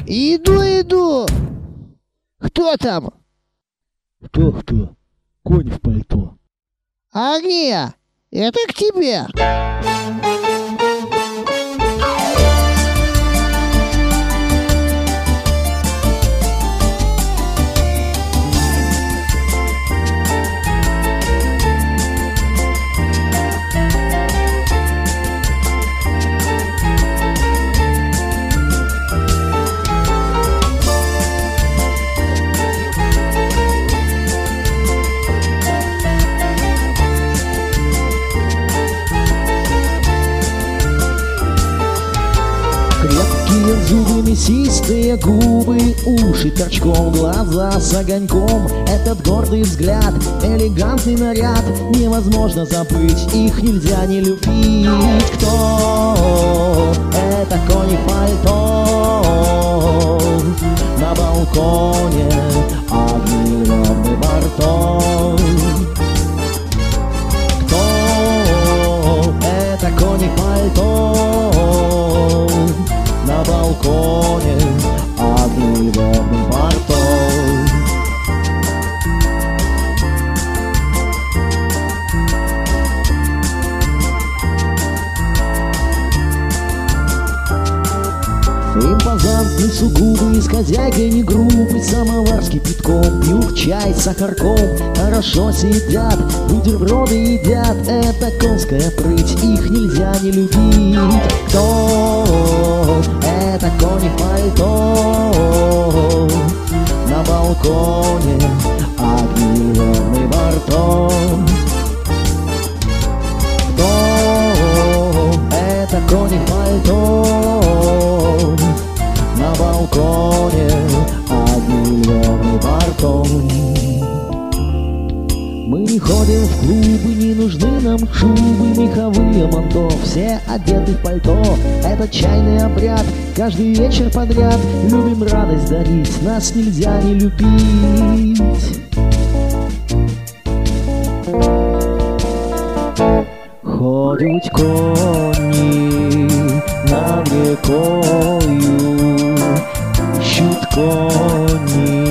Иду, иду. Кто там? Кто? Конь в пальто. А не, это к тебе. Крепкие зубы, мясистые губы, уши торчком, глаза с огоньком. Этот гордый взгляд, элегантный наряд, невозможно забыть, их нельзя не любить. Кто? Это конь в пальто на балконе, огненный бортом. Кто? Это конь в пальто на балконе, огненным бортом. Импозантный, сугубый, с хозяйкой не грубый, самовар с кипятком, пьют чай с сахарком, хорошо сидят, бутерброды едят. Это конская прыть, их нельзя не любить. Кто? Это конь в пальто на балконе, огненный бортом. Кто? Это конь в пальто на балконе, огненный бортом. Мы не ходим в клубы, не нужны нам шубы, меховые манто, все одеты в пальто. Это чайный обряд, каждый вечер подряд любим радость дарить, нас нельзя не любить. Ходят кони над рекою, ищут кони